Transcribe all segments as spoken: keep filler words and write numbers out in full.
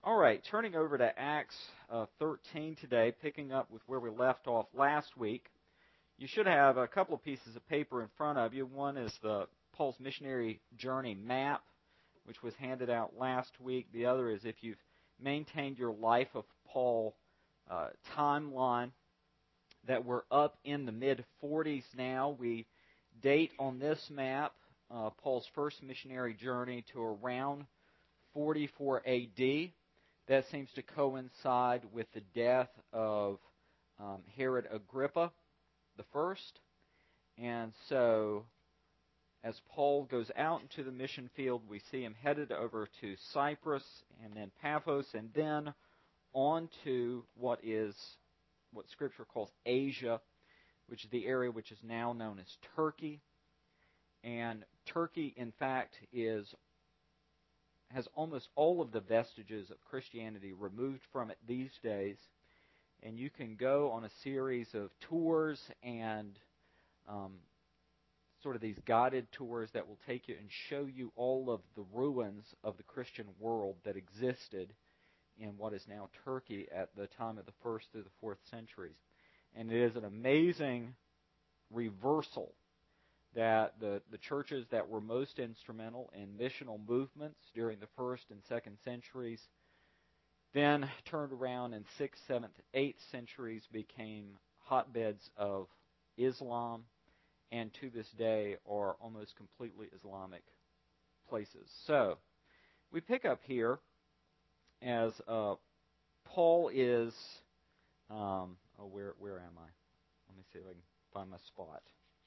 All right, turning over to Acts uh, thirteen today, picking up with where we left off last week. You should have a couple of pieces of paper in front of you. One is the Paul's missionary journey map, which was handed out last week. The other is if you've maintained your life of Paul uh, timeline, that we're up in the mid forties now. We date on this map uh, Paul's first missionary journey to around forty-four A D. That seems to coincide with the death of um, Herod Agrippa the first. And so, as Paul goes out into the mission field, we see him headed over to Cyprus and then Paphos and then on to what is what Scripture calls Asia, which is the area which is now known as Turkey. And Turkey, in fact, is has almost all of the vestiges of Christianity removed from it these days. And you can go on a series of tours and um, sort of these guided tours that will take you and show you all of the ruins of the Christian world that existed in what is now Turkey at the time of the first through the fourth centuries. And it is an amazing reversal that the, the churches that were most instrumental in missional movements during the first and second centuries then turned around in sixth, seventh, eighth centuries, became hotbeds of Islam, and to this day are almost completely Islamic places. So, we pick up here as uh, Paul is, um, oh, where where am I? Let me see if I can find my spot.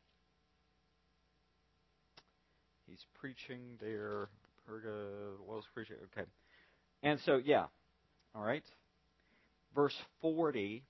He's preaching there, Perga, Wells preaching, okay. And so, yeah, all right. Verse forty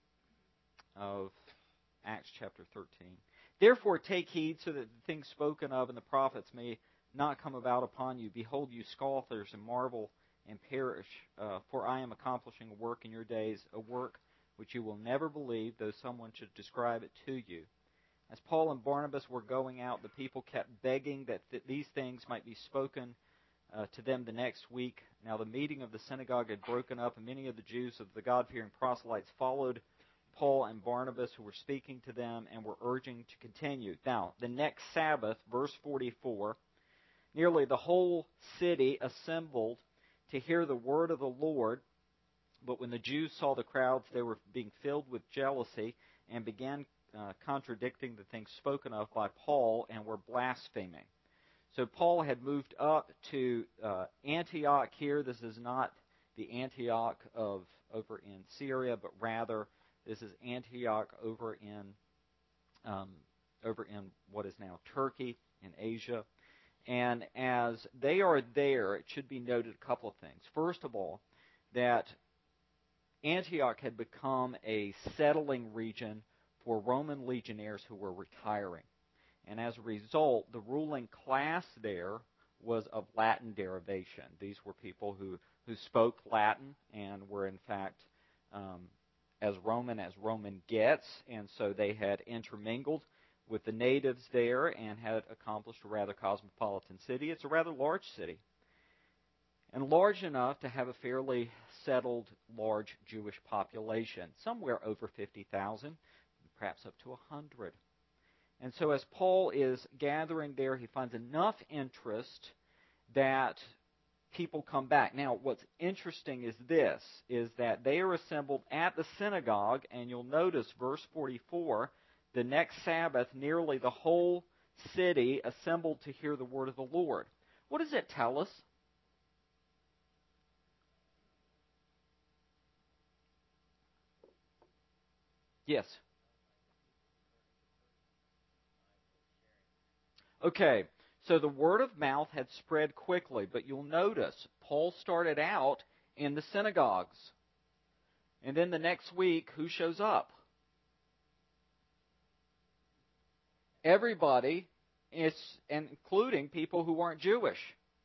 of Acts chapter thirteen. Therefore take heed so that the things spoken of in the prophets may not come about upon you. Behold, you scoffers, and marvel and perish, uh, for I am accomplishing a work in your days, a work which you will never believe, though someone should describe it to you. As Paul and Barnabas were going out, the people kept begging that th- these things might be spoken uh, to them the next week. Now the meeting of the synagogue had broken up, and many of the Jews of the God-fearing proselytes followed Paul and Barnabas, who were speaking to them and were urging to continue. Now, the next Sabbath, verse forty-four, nearly the whole city assembled to hear the word of the Lord. But when the Jews saw the crowds, they were being filled with jealousy and began uh, contradicting the things spoken of by Paul and were blaspheming. So Paul had moved up to uh, Antioch here. This is not the Antioch of over in Syria, but rather this is Antioch over in um, over in what is now Turkey in Asia. And as they are there, it should be noted a couple of things. First of all, that Antioch had become a settling region for Roman legionnaires who were retiring. And as a result, the ruling class there was of Latin derivation. These were people who, who spoke Latin and were, in fact, um, as Roman as Roman gets. And so they had intermingled with the natives there and had accomplished a rather cosmopolitan city. It's a rather large city, and large enough to have a fairly settled, large Jewish population, somewhere over fifty thousand, perhaps up to one hundred. And so as Paul is gathering there, he finds enough interest that people come back. Now, what's interesting is this, is that they are assembled at the synagogue, and you'll notice verse forty-four, the next Sabbath, nearly the whole city assembled to hear the word of the Lord. What does it tell us? Yes. Okay, so the word of mouth had spread quickly, but you'll notice Paul started out in the synagogues. And then the next week, who shows up? Everybody, is, including people who weren't Jewish.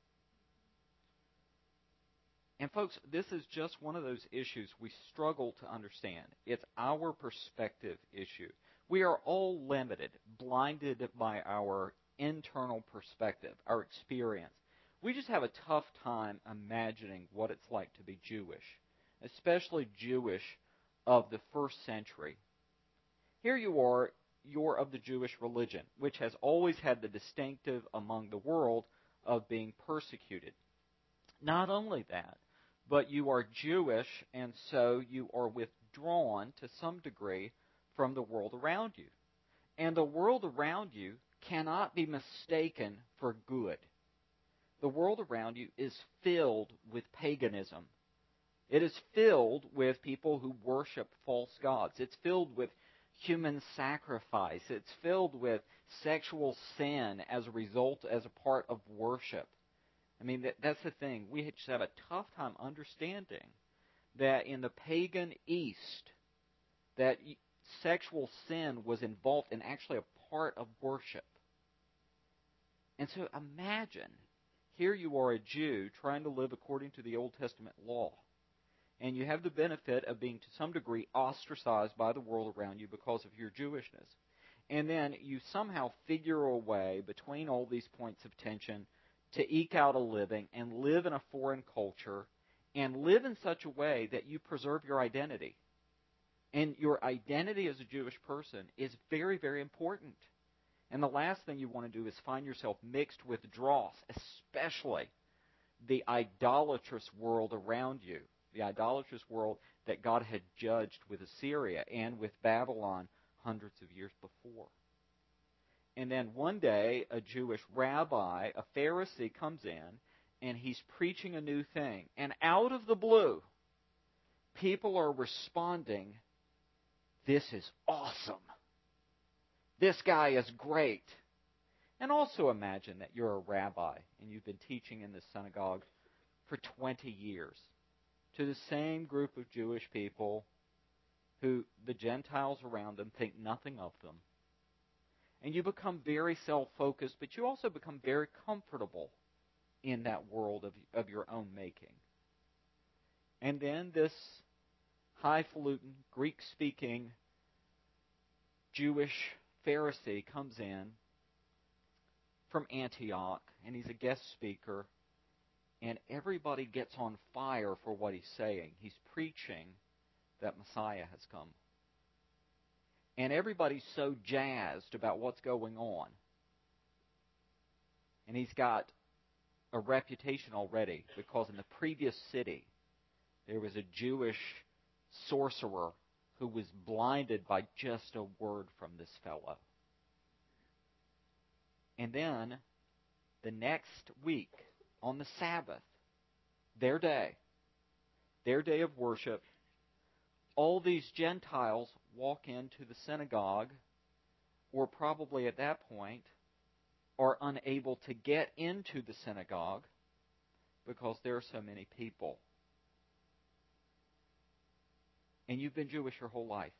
And folks, this is just one of those issues we struggle to understand. It's our perspective issue. We are all limited, blinded by our internal perspective, our experience. we just have a tough time imagining what it's like to be Jewish, especially Jewish of the first century. Here you are, you're of the Jewish religion, which has always had the distinctive among the world of being persecuted. Not only that, but you are Jewish, and so you are withdrawn to some degree from the world around you. And the world around you cannot be mistaken for good. The world around you is filled with paganism. It is filled with people who worship false gods. It's filled with human sacrifice. It's filled with sexual sin as a result, as a part of worship. I mean, that, that's the thing. We just have a tough time understanding that in the pagan East, that sexual sin was involved in actually a part of worship. And so imagine, here you are a Jew trying to live according to the Old Testament law. And you have the benefit of being to some degree ostracized by the world around you because of your Jewishness. And then you somehow figure a way between all these points of tension to eke out a living and live in a foreign culture and live in such a way that you preserve your identity. And your identity as a Jewish person is very, very important. And the last thing you want to do is find yourself mixed with dross, especially the idolatrous world around you, the idolatrous world that God had judged with Assyria and with Babylon hundreds of years before. And then one day, a Jewish rabbi, a Pharisee, comes in, and he's preaching a new thing. And out of the blue, people are responding, "This is awesome. This guy is great." And also imagine that you're a rabbi, and you've been teaching in this synagogue for twenty years to the same group of Jewish people who the Gentiles around them think nothing of them. And you become very self-focused, but you also become very comfortable in that world of, of your own making. And then this highfalutin, Greek-speaking Jewish Pharisee comes in from Antioch, and he's a guest speaker, and everybody gets on fire for what he's saying. He's preaching that Messiah has come. And everybody's so jazzed about what's going on. And he's got a reputation already, because in the previous city, there was a Jewish sorcerer who was blinded by just a word from this fellow. And then, the next week, on the Sabbath, their day, their day of worship, all these Gentiles walk into the synagogue, or probably at that point are unable to get into the synagogue because there are so many people. And you've been Jewish your whole life.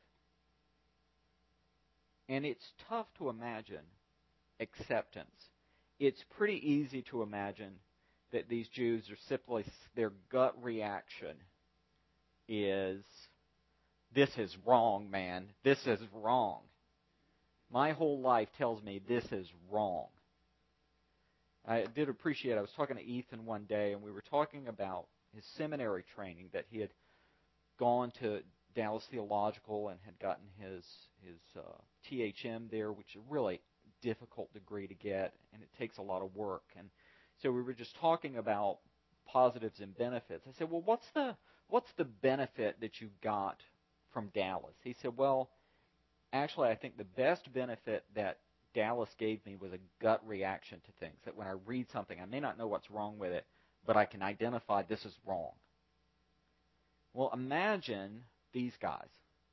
And it's tough to imagine acceptance. It's pretty easy to imagine that these Jews are simply, their gut reaction is, "This is wrong, man. This is wrong. My whole life tells me this is wrong." I did appreciate, I was talking to Ethan one day, and we were talking about his seminary training, that he had gone to Dallas Theological and had gotten his his uh, T H M there, which is a really difficult degree to get, and it takes a lot of work. And so we were just talking about positives and benefits. I said, "Well, what's the what's the benefit that you got from Dallas?" He said, "Well, actually, I think the best benefit that Dallas gave me was a gut reaction to things. That when I read something, I may not know what's wrong with it, but I can identify this is wrong." Well, imagine these guys.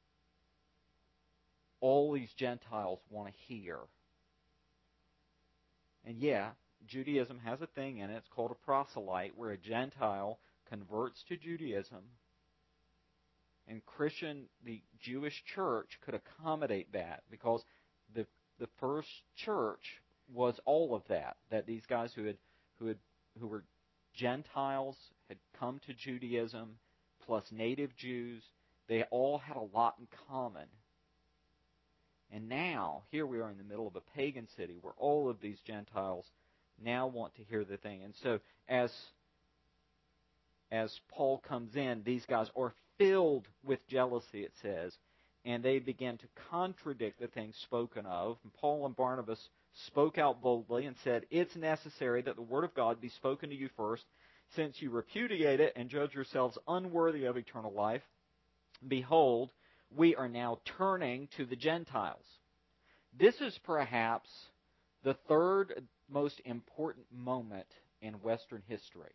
All these Gentiles want to hear. And yeah, Judaism has a thing in it. It's called a proselyte, where a Gentile converts to Judaism. And Christian, the Jewish church could accommodate that, because the the first church was all of that. That these guys who had who had who were Gentiles had come to Judaism, plus native Jews. They all had a lot in common. And now, here we are in the middle of a pagan city where all of these Gentiles now want to hear the thing. And so as as Paul comes in, these guys are filled with jealousy, it says, and they begin to contradict the things spoken of. And Paul and Barnabas spoke out boldly and said, "It's necessary that the word of God be spoken to you first, since you repudiate it and judge yourselves unworthy of eternal life. Behold, we are now turning to the Gentiles." This is perhaps the third most important moment in Western history.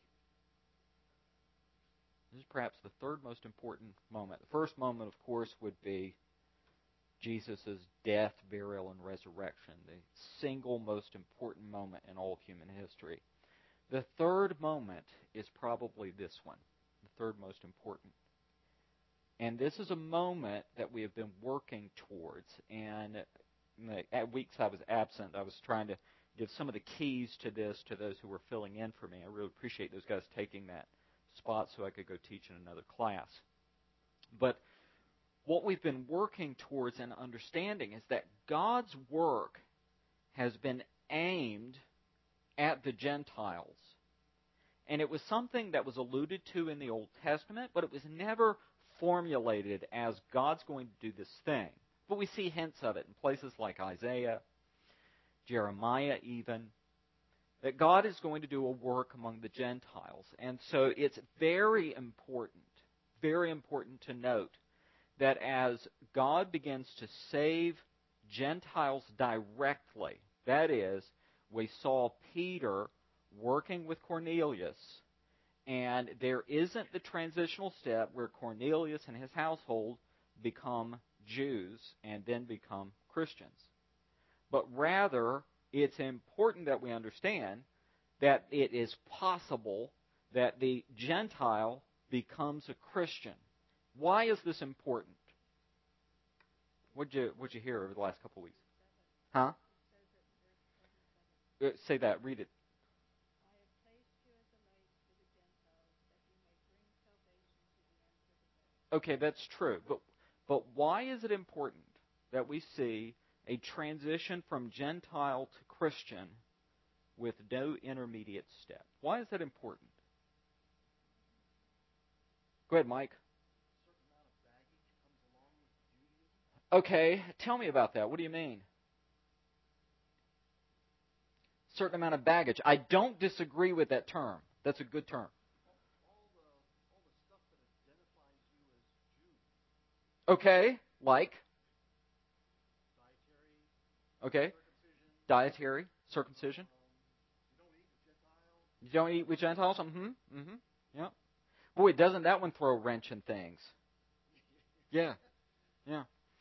This is perhaps the third most important moment. The first moment, of course, would be Jesus' death, burial, and resurrection, the single most important moment in all of human history. The third moment is probably this one, the third most important. And this is a moment that we have been working towards. And in the weeks I was absent, I was trying to give some of the keys to this to those who were filling in for me. I really appreciate those guys taking that spot so I could go teach in another class. But what we've been working towards and understanding is that God's work has been aimed at the Gentiles. And it was something that was alluded to in the Old Testament, but it was never formulated as God's going to do this thing. But we see hints of it in places like Isaiah, Jeremiah even, that God is going to do a work among the Gentiles. And so it's very important, very important to note that as God begins to save Gentiles directly, that is, we saw Peter working with Cornelius, and there isn't the transitional step where Cornelius and his household become Jews and then become Christians. But rather, it's important that we understand that it is possible that the Gentile becomes a Christian. Why is this important? What'd you, what'd you hear over the last couple of weeks? Huh? Uh, say that. Read it. Okay, that's true. But but why is it important that we see a transition from Gentile to Christian with no intermediate step? Why is that important? Go ahead, Mike. Okay, tell me about that. What do you mean? Certain amount of baggage. I don't disagree with that term. That's a good term. Okay, like? Okay. Dietary, circumcision. You don't eat with Gentiles? Mm-hmm. Mm-hmm. Yeah. Boy, doesn't that one throw a wrench in things? Yeah. Yeah.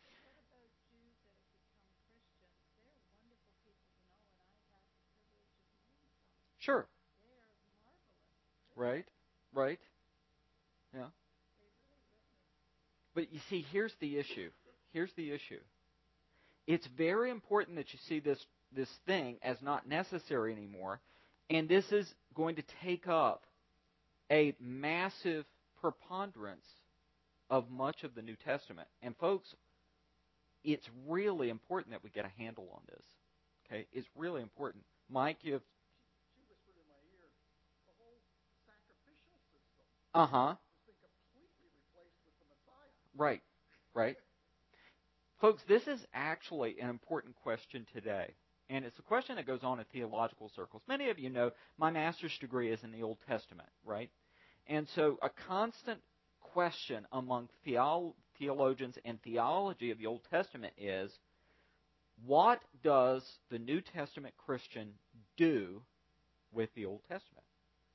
Sure. Right. Right. Yeah. But you see, here's the issue. Here's the issue. It's very important that you see this this thing as not necessary anymore, and this is going to take up a massive preponderance of much of the New Testament. And folks, it's really important that we get a handle on this. Okay, it's really important. Mike, you have. Uh huh. Right. Right. Folks, this is actually an important question today. And it's a question that goes on in theological circles. Many of you know my master's degree is in the Old Testament, right? And so a constant question among theolo- theologians and theology of the Old Testament is, what does the New Testament Christian do with the Old Testament?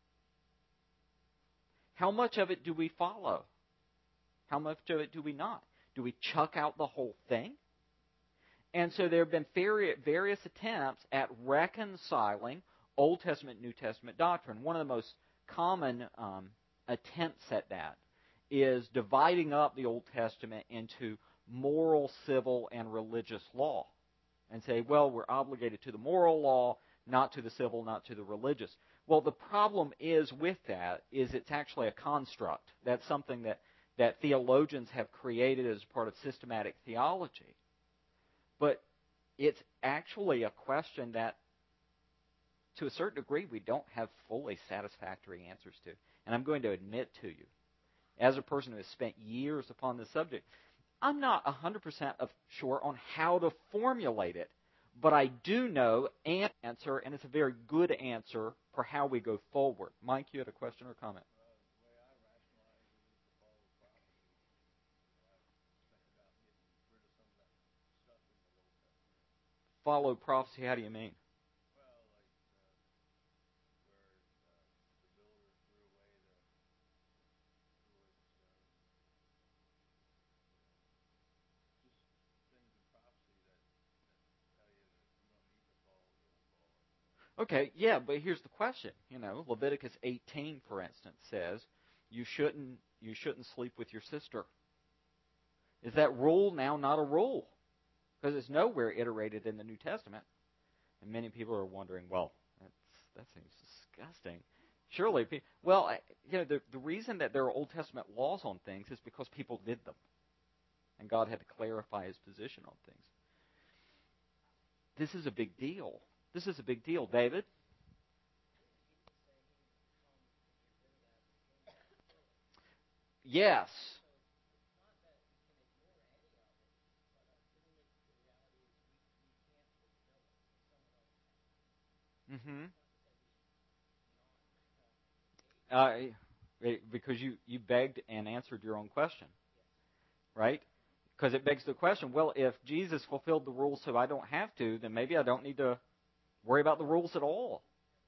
How much of it do we follow? How much of it do we not? Do we chuck out the whole thing? And so there have been various attempts at reconciling Old Testament, New Testament doctrine. One of the most common um, attempts at that is dividing up the Old Testament into moral, civil, and religious law. And say, well, we're obligated to the moral law, not to the civil, not to the religious. Well, the problem is with that is it's actually a construct. That's something that, that theologians have created as part of systematic theology. But it's actually a question that to a certain degree, we don't have fully satisfactory answers to. And I'm going to admit to you, as a person who has spent years upon this subject, I'm not one hundred percent sure on how to formulate it, but I do know an answer, and it's a very good answer for how we go forward. Mike, you had a question or comment? Follow prophecy, how do you mean? Okay, yeah, but here's the question. You know, Leviticus eighteen, for instance, says you shouldn't you shouldn't sleep with your sister. Is that rule now not a rule? Because it's nowhere iterated in the New Testament. And many people are wondering, well, that's, that seems disgusting. Surely, well, you know, the, the reason that there are Old Testament laws on things is because people did them. And God had to clarify his position on things. This is a big deal. This is a big deal. David? Yes. Mm-hmm. Uh, because you, you begged and answered your own question, right? Because it begs the question, well, if Jesus fulfilled the rules so I don't have to, then maybe I don't need to worry about the rules at all.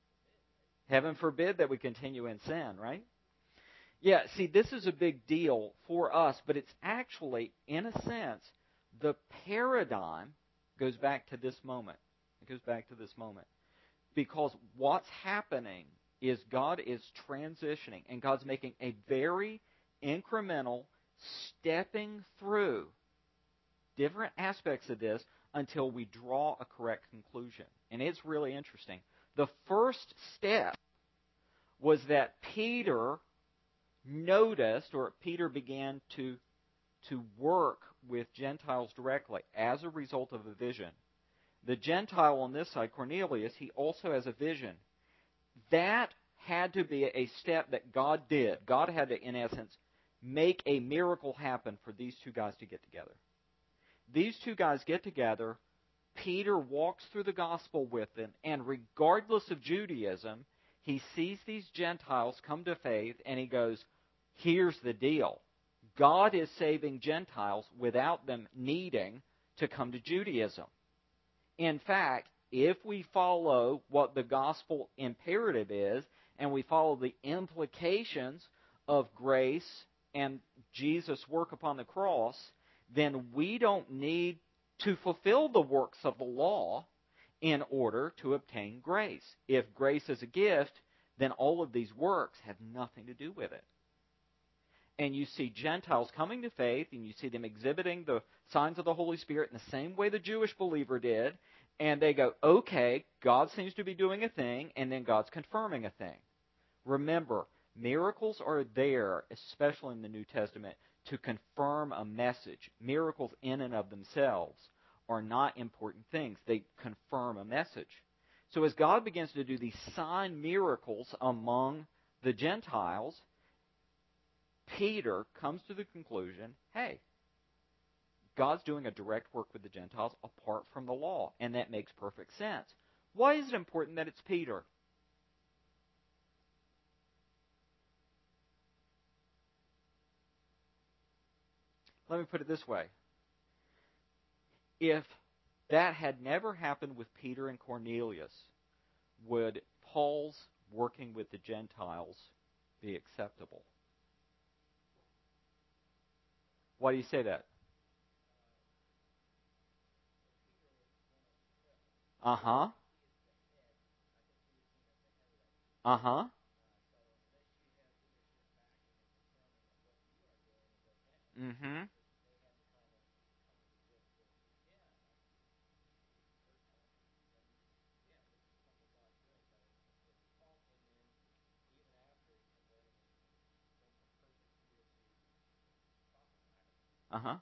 Heaven forbid that we continue in sin, right? Yeah, see, this is a big deal for us, but it's actually, in a sense, the paradigm goes back to this moment. It goes back to this moment. Because what's happening is God is transitioning, and God's making a very incremental stepping through different aspects of this until we draw a correct conclusion. And it's really interesting. The first step was that Peter noticed, or Peter began to, to work with Gentiles directly as a result of a vision. The Gentile on this side, Cornelius, he also has a vision. That had to be a step that God did. God had to, in essence, make a miracle happen for these two guys to get together. These two guys get together. Peter walks through the gospel with them, and regardless of Judaism, he sees these Gentiles come to faith, and he goes, here's the deal. God is saving Gentiles without them needing to come to Judaism. In fact, if we follow what the gospel imperative is, and we follow the implications of grace and Jesus' work upon the cross, then we don't need to fulfill the works of the law in order to obtain grace. If grace is a gift, then all of these works have nothing to do with it. And you see Gentiles coming to faith, and you see them exhibiting the signs of the Holy Spirit in the same way the Jewish believer did, and they go, okay, God seems to be doing a thing, and then God's confirming a thing. Remember, miracles are there, especially in the New Testament, to confirm a message. Miracles in and of themselves are not important things. They confirm a message. So as God begins to do these sign miracles among the Gentiles, Peter comes to the conclusion, hey, God's doing a direct work with the Gentiles apart from the law, and that makes perfect sense. Why is it important that it's Peter? Let me put it this way. If that had never happened with Peter and Cornelius, would Paul's working with the Gentiles be acceptable? Why do you say that? Uh-huh. Uh-huh. Mm-hmm. Uh-huh.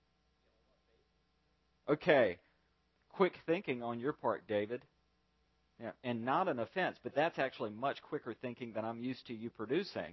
Okay. Quick thinking on your part, David. Yeah, and not an offense, but that's actually much quicker thinking than I'm used to you producing.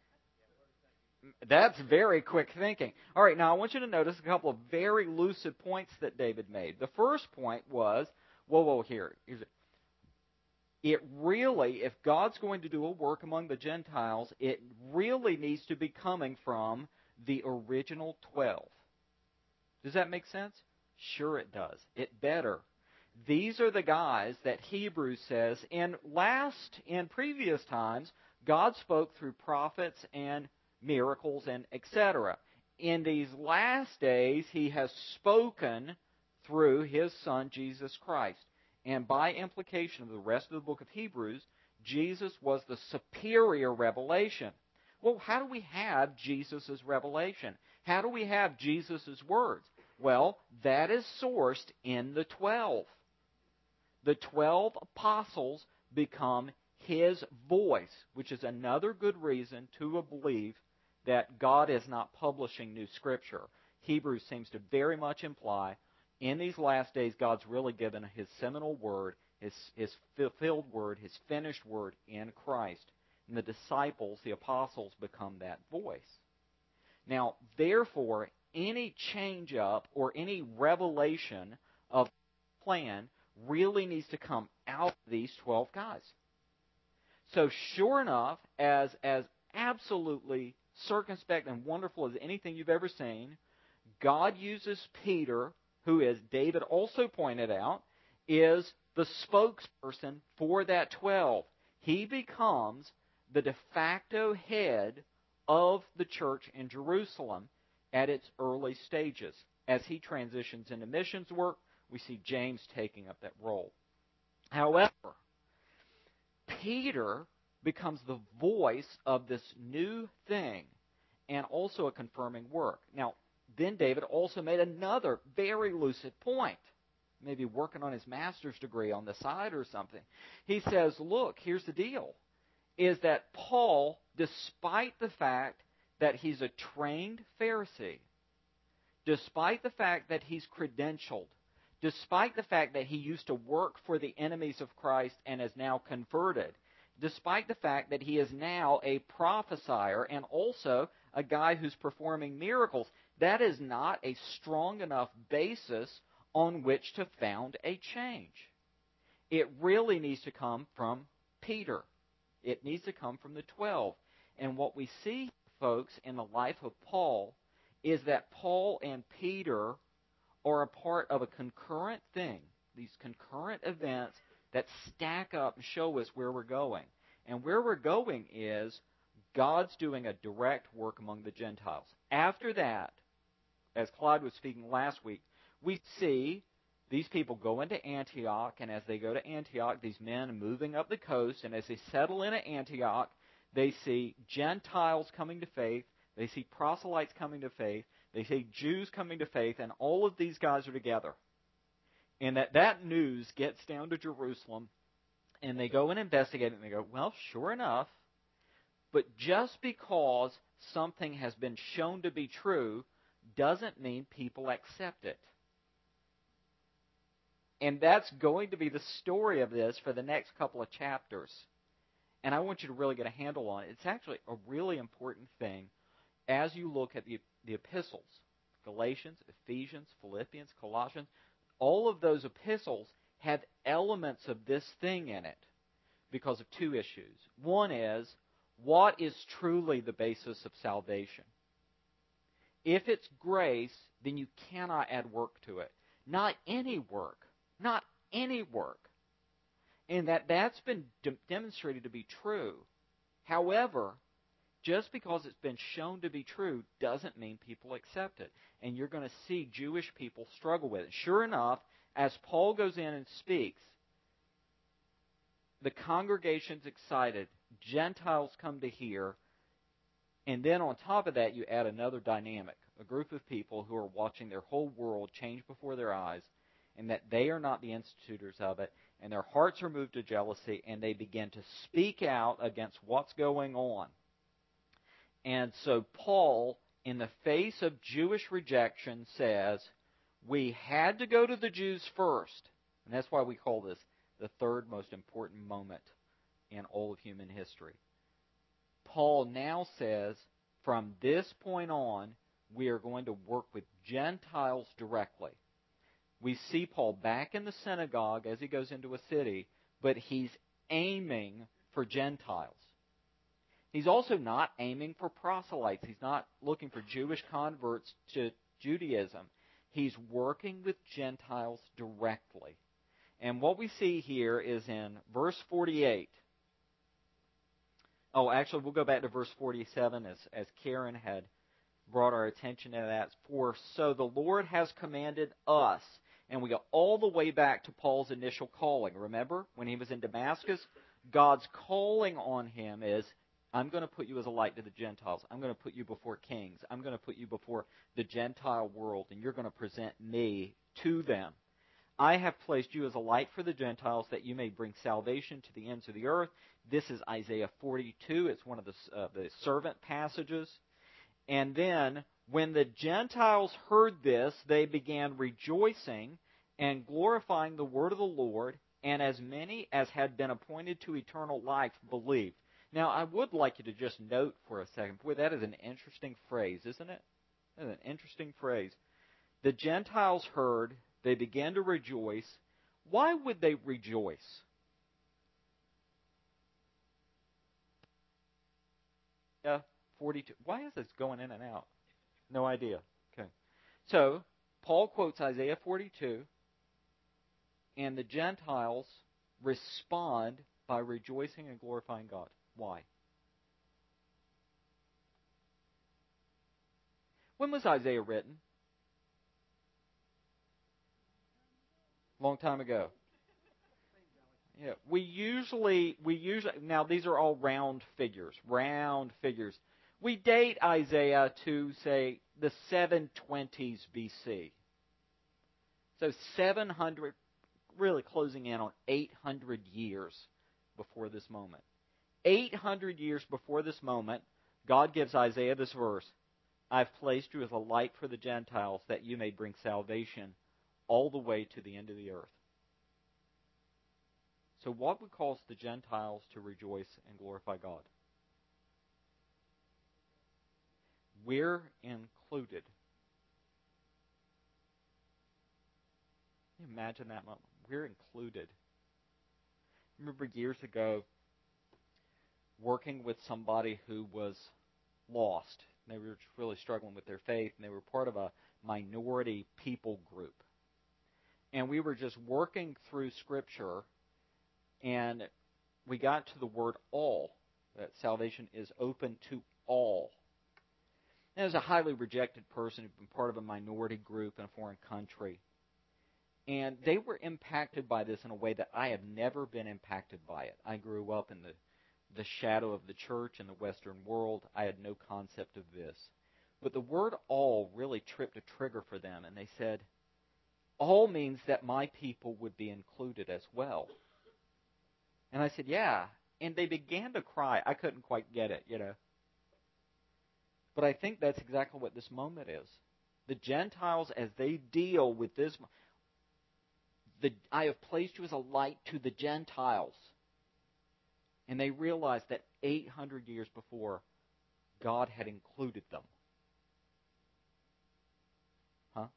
That's very quick thinking. All right, now I want you to notice a couple of very lucid points that David made. The first point was, whoa, whoa, here. It really, if God's going to do a work among the Gentiles, it really needs to be coming from the original twelve. Does that make sense? Sure it does. It better. These are the guys that Hebrews says, in last, in previous times, God spoke through prophets and miracles and et cetera. In these last days, He has spoken through His Son, Jesus Christ. And by implication of the rest of the book of Hebrews, Jesus was the superior revelation. Well, how do we have Jesus' revelation? How do we have Jesus' words? Well, that is sourced in the twelve. The twelve apostles become His voice, which is another good reason to believe that God is not publishing new Scripture. Hebrews seems to very much imply in these last days God's really given His seminal word, His, His fulfilled word, His finished word in Christ. And the disciples, the apostles, become that voice. Now, therefore, any change up or any revelation of the plan really needs to come out of these twelve guys. So sure enough, as, as absolutely circumspect and wonderful as anything you've ever seen, God uses Peter, who, as David also pointed out, is the spokesperson for that twelve. He becomes the de facto head of the church in Jerusalem at its early stages. As he transitions into missions work, we see James taking up that role. However, Peter becomes the voice of this new thing and also a confirming work. Now, then David also made another very lucid point, maybe working on his master's degree on the side or something. He says, look, here's the deal, is that Paul, despite the fact that he's a trained Pharisee, despite the fact that he's credentialed, despite the fact that he used to work for the enemies of Christ and is now converted, despite the fact that he is now a prophesier and also a guy who's performing miracles, that is not a strong enough basis on which to found a change. It really needs to come from Peter. It needs to come from the twelve. And what we see, folks, in the life of Paul is that Paul and Peter are a part of a concurrent thing, these concurrent events that stack up and show us where we're going. And where we're going is God's doing a direct work among the Gentiles. After that, as Clyde was speaking last week, we see these people go into Antioch, and as they go to Antioch, these men moving up the coast, and as they settle into Antioch, they see Gentiles coming to faith, they see proselytes coming to faith, they see Jews coming to faith, and all of these guys are together. And that, that news gets down to Jerusalem, and they go and investigate it, and they go, well, sure enough, but just because something has been shown to be true doesn't mean people accept it. And that's going to be the story of this for the next couple of chapters. And I want you to really get a handle on it. It's actually a really important thing as you look at the, the epistles. Galatians, Ephesians, Philippians, Colossians. All of those epistles have elements of this thing in it because of two issues. One is, what is truly the basis of salvation? If it's grace, then you cannot add work to it. Not any work. Not any work. And that, that's been de- demonstrated to be true. However, just because it's been shown to be true doesn't mean people accept it. And you're going to see Jewish people struggle with it. Sure enough, as Paul goes in and speaks, the congregation's excited. Gentiles come to hear. And then on top of that, you add another dynamic. A group of people who are watching their whole world change before their eyes, and that they are not the institutors of it, and their hearts are moved to jealousy, and they begin to speak out against what's going on. And so Paul, in the face of Jewish rejection, says, we had to go to the Jews first. And that's why we call this the third most important moment in all of human history. Paul now says, from this point on, we are going to work with Gentiles directly. We see Paul back in the synagogue as he goes into a city, but he's aiming for Gentiles. He's also not aiming for proselytes. He's not looking for Jewish converts to Judaism. He's working with Gentiles directly. And what we see here is in verse forty-eight. Oh, actually, we'll go back to verse forty-seven as, as Karen had brought our attention to that. For so the Lord has commanded us. And we go all the way back to Paul's initial calling. Remember, when he was in Damascus, God's calling on him is, I'm going to put you as a light to the Gentiles. I'm going to put you before kings. I'm going to put you before the Gentile world, and you're going to present me to them. I have placed you as a light for the Gentiles that you may bring salvation to the ends of the earth. This is Isaiah forty-two. It's one of the, uh, the servant passages. And then, when the Gentiles heard this, they began rejoicing and glorifying the word of the Lord, and as many as had been appointed to eternal life believed. Now, I would like you to just note for a second, boy, that is an interesting phrase, isn't it? That is an interesting phrase. The Gentiles heard, they began to rejoice. Why would they rejoice? Yeah, forty-two. Why is this going in and out? No idea. Okay. So, Paul quotes Isaiah forty-two, and the Gentiles respond by rejoicing and glorifying God. Why? When was Isaiah written? Long time ago. Yeah, we usually we usually now these are all round figures, round figures. We date Isaiah to say the seven twenties B C. So seven hundred, really closing in on eight hundred years before this moment. eight hundred years before this moment, God gives Isaiah this verse, I've placed you as a light for the Gentiles that you may bring salvation all the way to the end of the earth. So what would cause the Gentiles to rejoice and glorify God? We're included. Can you imagine that moment? We're included. Remember years ago working with somebody who was lost. They were really struggling with their faith, and they were part of a minority people group. And we were just working through Scripture, and we got to the word all, that salvation is open to all. And as a highly rejected person who'd been part of a minority group in a foreign country, and they were impacted by this in a way that I have never been impacted by it. I grew up in the, the shadow of the church in the Western world. I had no concept of this. But the word all really tripped a trigger for them, and they said, all means that my people would be included as well. And I said, yeah. And they began to cry. I couldn't quite get it, you know. But I think that's exactly what this moment is. The Gentiles, as they deal with this, the, I have placed you as a light to the Gentiles. And they realized that eight hundred years before, God had included them. Huh?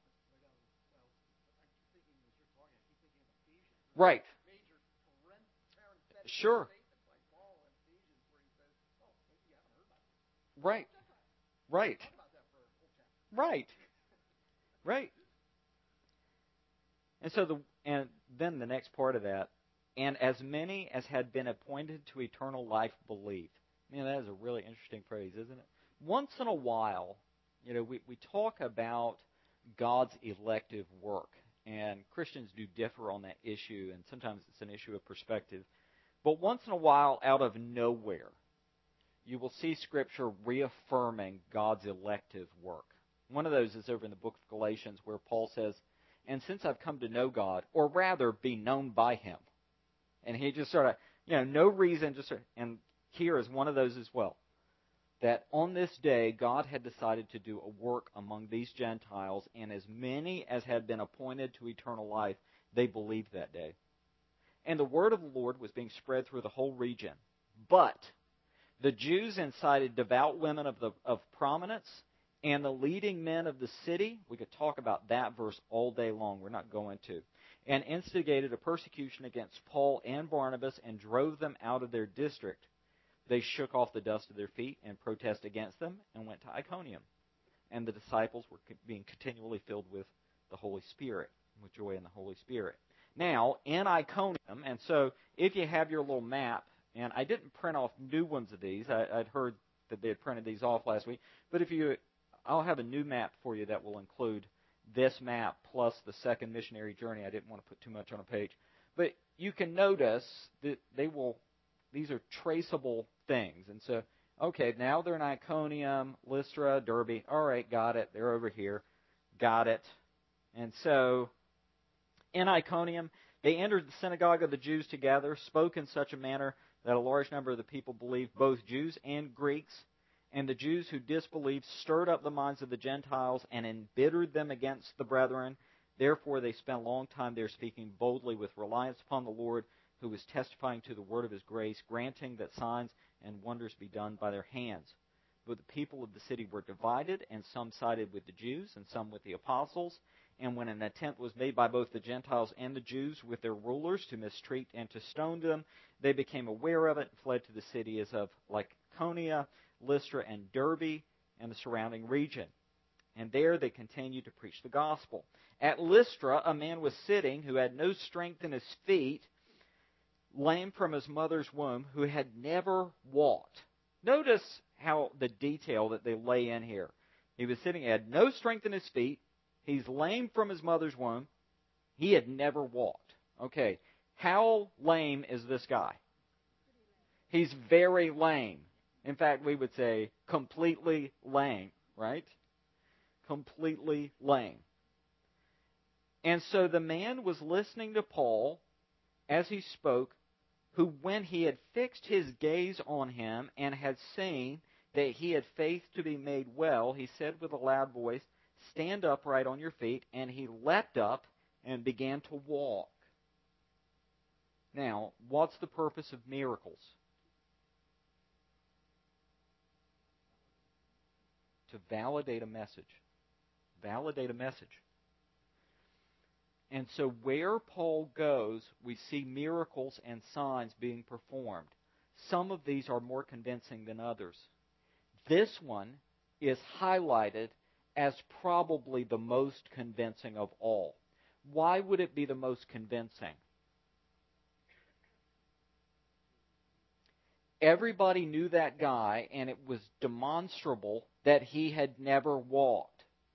Right. Sure. Right. Right. Right. Right. And so the and then the next part of that, and as many as had been appointed to eternal life believed. Man, that is a really interesting phrase, isn't it? Once in a while, you know, we, we talk about God's elective work, and Christians do differ on that issue, and sometimes it's an issue of perspective. But once in a while, out of nowhere, you will see Scripture reaffirming God's elective work. One of those is over in the book of Galatians, where Paul says, and since I've come to know God, or rather be known by Him. And he just sort of, you know, no reason, just sort of, and here is one of those as well. That on this day, God had decided to do a work among these Gentiles, and as many as had been appointed to eternal life, they believed that day. And the word of the Lord was being spread through the whole region. But the Jews incited devout women of, the, of prominence and the leading men of the city. We could talk about that verse all day long. We're not going to. And instigated a persecution against Paul and Barnabas and drove them out of their district. They shook off the dust of their feet and protested against them and went to Iconium. And the disciples were being continually filled with the Holy Spirit, with joy in the Holy Spirit. Now, in Iconium, and so if you have your little map, and I didn't print off new ones of these. I, I'd heard that they had printed these off last week. But if you, I'll have a new map for you that will include this map plus the second missionary journey. I didn't want to put too much on a page. But you can notice that they will, these are traceable things. And so, okay, now they're in Iconium, Lystra, Derbe. All right, got it. They're over here. Got it. And so, in Iconium, they entered the synagogue of the Jews together, spoke in such a manner that a large number of the people believed, both Jews and Greeks. And the Jews who disbelieved stirred up the minds of the Gentiles and embittered them against the brethren. Therefore they spent a long time there speaking boldly with reliance upon the Lord, who was testifying to the word of his grace, granting that signs and wonders be done by their hands. But the people of the city were divided, and some sided with the Jews and some with the apostles. And when an attempt was made by both the Gentiles and the Jews with their rulers to mistreat and to stone them, they became aware of it and fled to the cities of Lycaonia, Lystra, and Derbe, and the surrounding region. And there they continued to preach the gospel. At Lystra, a man was sitting who had no strength in his feet, lame from his mother's womb, who had never walked. Notice how the detail that they lay in here. He was sitting, he had no strength in his feet. He's lame from his mother's womb. He had never walked. Okay, how lame is this guy? He's very lame. In fact, we would say completely lame, right? Completely lame. And so the man was listening to Paul as he spoke, who, when he had fixed his gaze on him and had seen that he had faith to be made well, he said with a loud voice, "Stand upright on your feet," and he leapt up and began to walk. Now, what's the purpose of miracles? To validate a message. Validate a message. And so where Paul goes, we see miracles and signs being performed. Some of these are more convincing than others. This one is highlighted as probably the most convincing of all. Why would it be the most convincing? Everybody knew that guy, and it was demonstrable that he had never walked.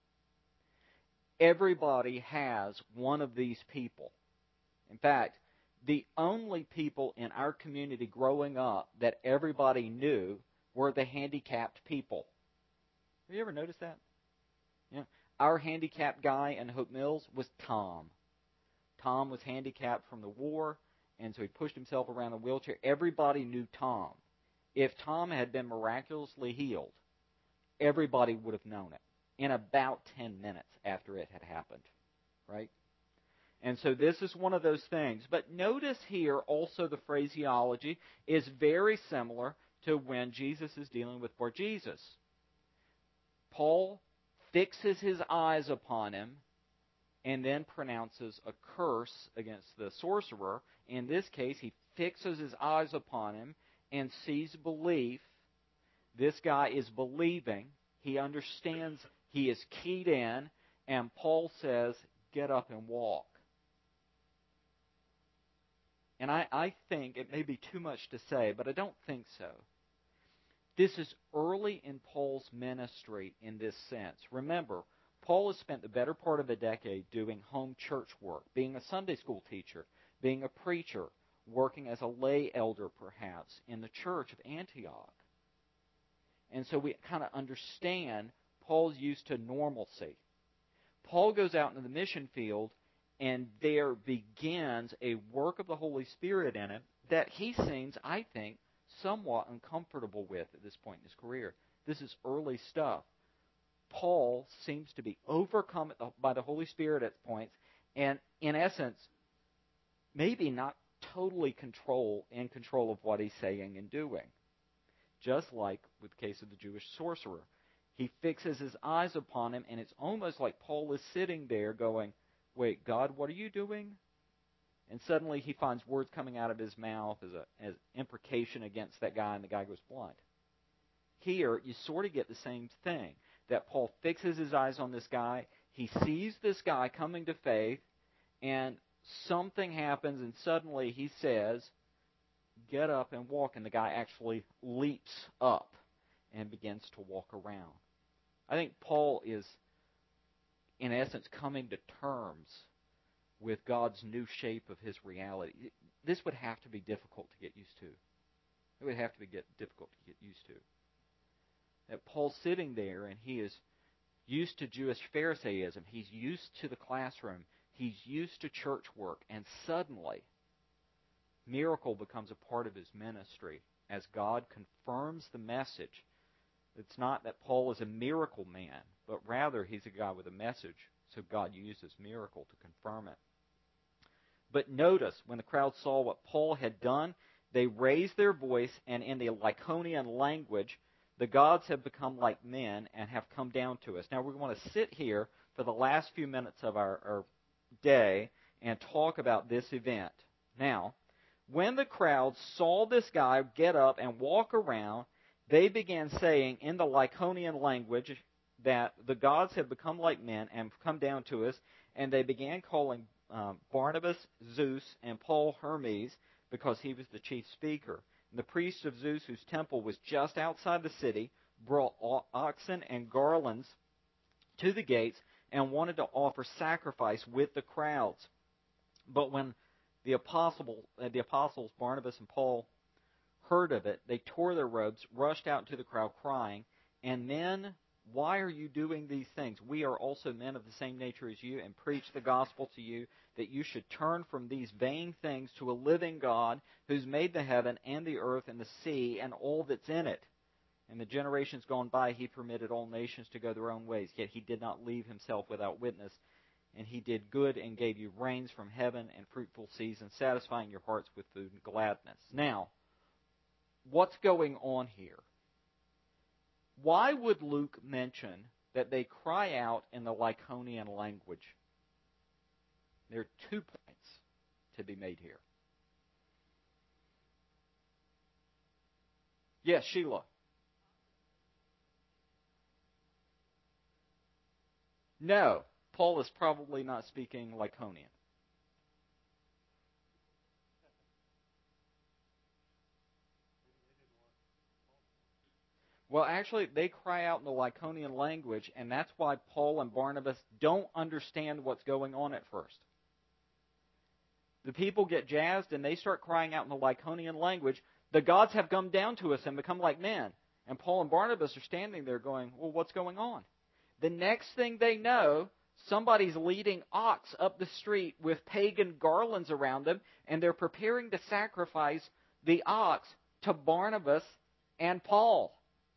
Everybody has one of these people. In fact, the only people in our community growing up that everybody knew were the handicapped people. Have you ever noticed that? Yeah. Our handicapped guy in Hope Mills was Tom. Tom was handicapped from the war, and so he pushed himself around in a wheelchair. Everybody knew Tom. If Tom had been miraculously healed, everybody would have known it in about ten minutes after it had happened, right? And so this is one of those things. But notice here also the phraseology is very similar to when Jesus is dealing with Bar-Jesus. Paul fixes his eyes upon him and then pronounces a curse against the sorcerer. In this case, he fixes his eyes upon him and sees belief. This guy is believing. He understands he is keyed in, and Paul says, "Get up and walk." And I, I think it may be too much to say, but I don't think so. This is early in Paul's ministry in this sense. Remember, Paul has spent the better part of a decade doing home church work, being a Sunday school teacher, being a preacher, working as a lay elder perhaps in the church of Antioch. And so we kind of understand Paul's used to normalcy. Paul goes out into the mission field, and there begins a work of the Holy Spirit in him that he seems, I think, somewhat uncomfortable with at this point in his career. This is early stuff. Paul seems to be overcome by the Holy Spirit at points, and in essence, maybe not totally control in control of what he's saying and doing. Just like with the case of the Jewish sorcerer. He fixes his eyes upon him, and it's almost like Paul is sitting there going, wait, God, what are you doing? And suddenly he finds words coming out of his mouth as a as imprecation against that guy, and the guy goes blind. Here, you sort of get the same thing, that Paul fixes his eyes on this guy, he sees this guy coming to faith, and something happens, and suddenly he says, get up and walk, and the guy actually leaps up and begins to walk around. I think Paul is, in essence, coming to terms with God's new shape of his reality. This would have to be difficult to get used to. It would have to be get difficult to get used to. That Paul's sitting there and he is used to Jewish Pharisaism. He's used to the classroom. He's used to church work. And suddenly, miracle becomes a part of his ministry as God confirms the message. It's not that Paul is a miracle man, but rather he's a guy with a message. So God uses miracle to confirm it. But notice, when the crowd saw what Paul had done, they raised their voice, and in the Lycaonian language, the gods have become like men and have come down to us. Now we want to sit here for the last few minutes of our, our day and talk about this event. Now, when the crowd saw this guy get up and walk around, they began saying in the Lycaonian language that the gods have become like men and come down to us, and they began calling um, Barnabas Zeus and Paul Hermes because he was the chief speaker. And the priest of Zeus, whose temple was just outside the city, brought oxen and garlands to the gates and wanted to offer sacrifice with the crowds. But when the apostle, uh, the apostles Barnabas and Paul heard of it, they tore their robes, rushed out into the crowd crying, and men, why are you doing these things? We are also men of the same nature as you, and preach the gospel to you, that you should turn from these vain things to a living God who's made the heaven and the earth and the sea and all that's in it. In the generations gone by, he permitted all nations to go their own ways, yet he did not leave himself without witness. And he did good and gave you rains from heaven and fruitful seasons, satisfying your hearts with food and gladness. Now, what's going on here? Why would Luke mention that they cry out in the Lycaonian language? There are two points to be made here. Yes, Sheila. No, Paul is probably not speaking Lycaonian. Well, actually, they cry out in the Lycaonian language, and that's why Paul and Barnabas don't understand what's going on at first. The people get jazzed, and they start crying out in the Lycaonian language, the gods have come down to us and become like men. And Paul and Barnabas are standing there going, well, what's going on? The next thing they know, somebody's leading ox up the street with pagan garlands around them, and they're preparing to sacrifice the ox to Barnabas and Paul.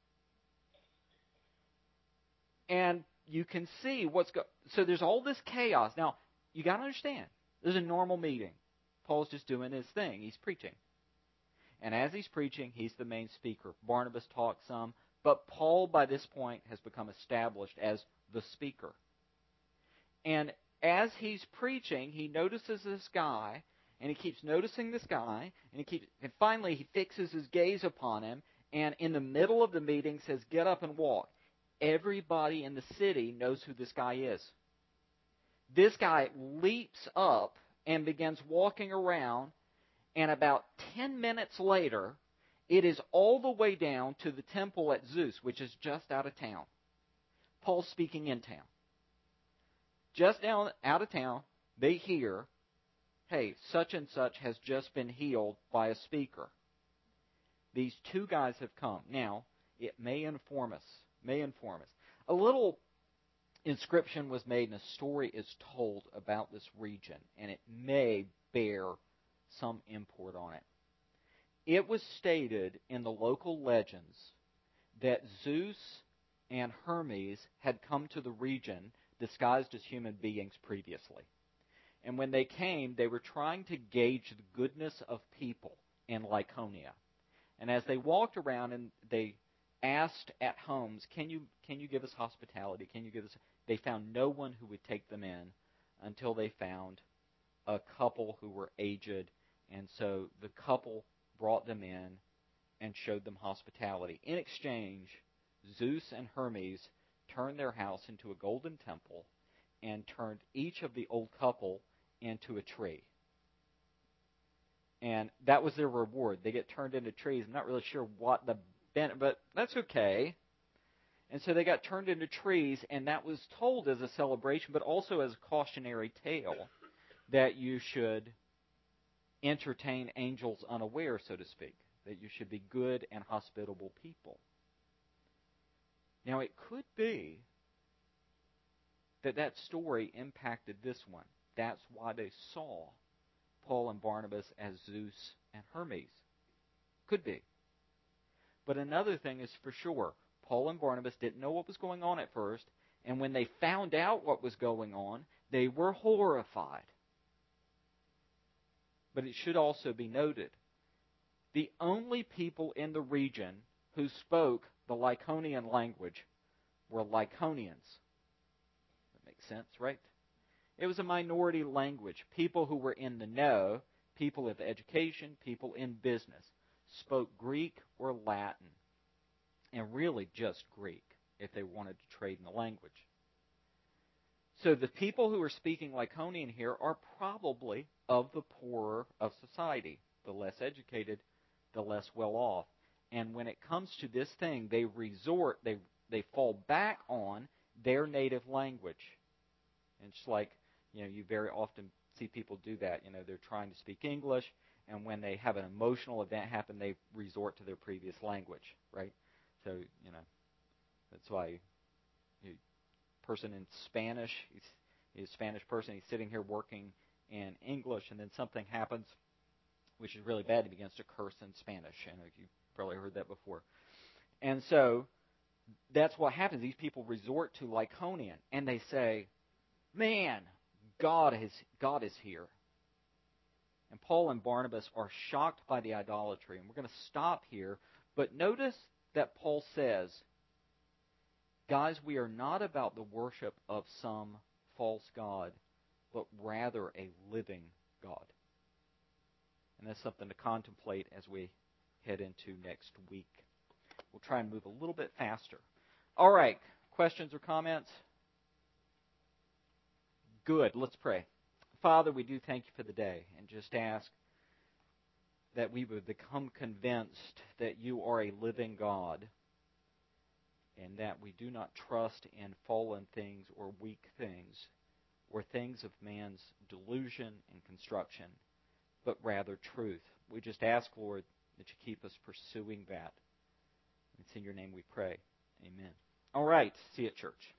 And you can see what's going on. So there's all this chaos. Now, you got to understand, this is a normal meeting. Paul's just doing his thing. He's preaching. And as he's preaching, he's the main speaker. Barnabas talks some, but Paul, by this point, has become established as the speaker. And as he's preaching, he notices this guy, and he keeps noticing this guy, and he keeps, and finally he fixes his gaze upon him, and in the middle of the meeting says, get up and walk. Everybody in the city knows who this guy is. This guy leaps up and begins walking around, and about ten minutes later, it is all the way down to the temple at Zeus, which is just out of town. Paul's speaking in town. Just down out of town, they hear, hey, such and such has just been healed by a speaker. These two guys have come. Now, it may inform us, may inform us. A little inscription was made and a story is told about this region, and it may bear some import on it. It was stated in the local legends that Zeus and Hermes had come to the region disguised as human beings previously. And when they came, they were trying to gauge the goodness of people in Lycaonia. And as they walked around and they asked at homes, can you can you give us hospitality? Can you give us... They found no one who would take them in until they found a couple who were aged. And so the couple brought them in and showed them hospitality. In exchange, Zeus and Hermes turned their house into a golden temple and turned each of the old couple into a tree. And that was their reward. They get turned into trees. I'm not really sure what the benefit, but that's okay. And so they got turned into trees, and that was told as a celebration, but also as a cautionary tale that you should entertain angels unaware, so to speak, that you should be good and hospitable people. Now, it could be that that story impacted this one. That's why they saw Paul and Barnabas as Zeus and Hermes. Could be. But another thing is for sure, Paul and Barnabas didn't know what was going on at first, and when they found out what was going on, they were horrified. But it should also be noted, the only people in the region who spoke the Lycaonian language were Lycaonians. That makes sense, right? It was a minority language. People who were in the know, people with education, people in business, spoke Greek or Latin, and really just Greek if they wanted to trade in the language. So the people who are speaking Lycaonian here are probably of the poorer of society, the less educated, the less well off. And when it comes to this thing, they resort, they they fall back on their native language. And it's like, you know, you very often see people do that. You know, they're trying to speak English, and when they have an emotional event happen, they resort to their previous language, right? So, you know, that's why you person in Spanish, he's, he's a Spanish person, he's sitting here working in English, and then something happens, which is really bad, he begins to curse in Spanish. I know you've probably heard that before. And so that's what happens. These people resort to Lycaonian, and they say, man, God is, God is here. And Paul and Barnabas are shocked by the idolatry. And we're going to stop here. But notice that Paul says, guys, we are not about the worship of some false god, but rather a living God. And that's something to contemplate as we head into next week. We'll try and move a little bit faster. All right, questions or comments? Good, let's pray. Father, we do thank you for the day and just ask that we would become convinced that you are a living God and that we do not trust in fallen things or weak things or things of man's delusion and construction, but rather truth. We just ask, Lord, that you keep us pursuing that. It's in your name we pray. Amen. All right, see you at church.